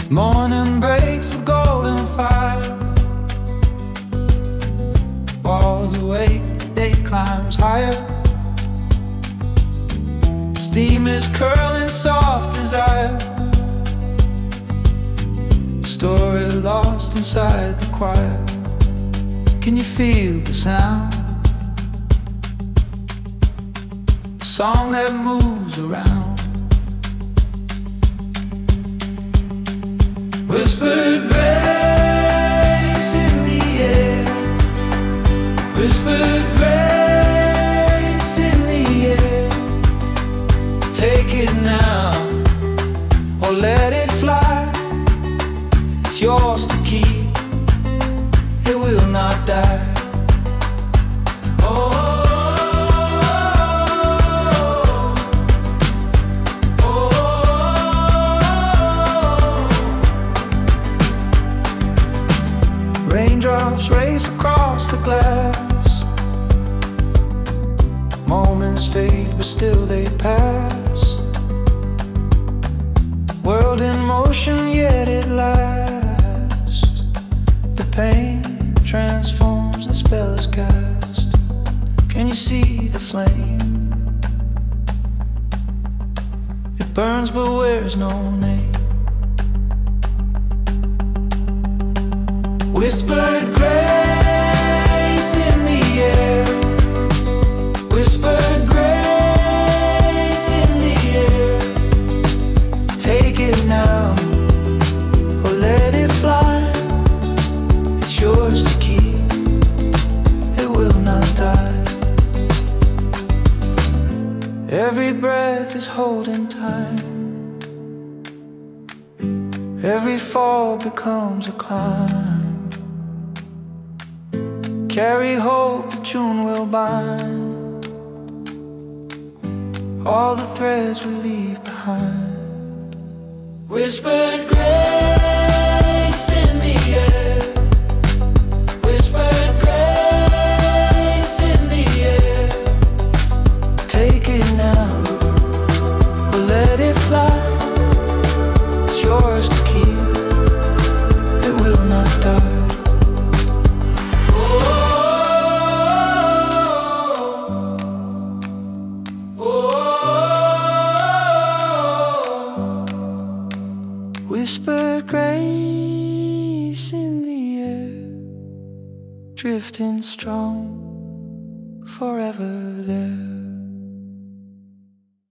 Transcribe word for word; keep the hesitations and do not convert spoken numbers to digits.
Morning breaks with golden fire. Walls awake, the day climbs higher. Steam is curling, soft desire. Story lost inside the choir. Can you feel the sound? A song that moves around. Whispered grace in the air. Whispered grace in the air. Take it now, or let it fly. It's yours to keep, it will not die. Oh, raindrops race across the glass. Moments fade, but still they pass. World in motion, yet it lasts. The pain transforms, the spell is cast. Can you see the flame? It burns but wears no name. Whispered grace in the air. Whispered grace in the air. Take it now, or let it fly. It's yours to keep, it will not die. Every breath is holding time. Every fall becomes a climb. Carry hope that June will bind all the threads we leave behind. Whispered grace in the air. Whispered grace in the air. Take it now, or let it fly. It's yours to keep, it will not die. Whispered grace in the air, drifting strong, forever there.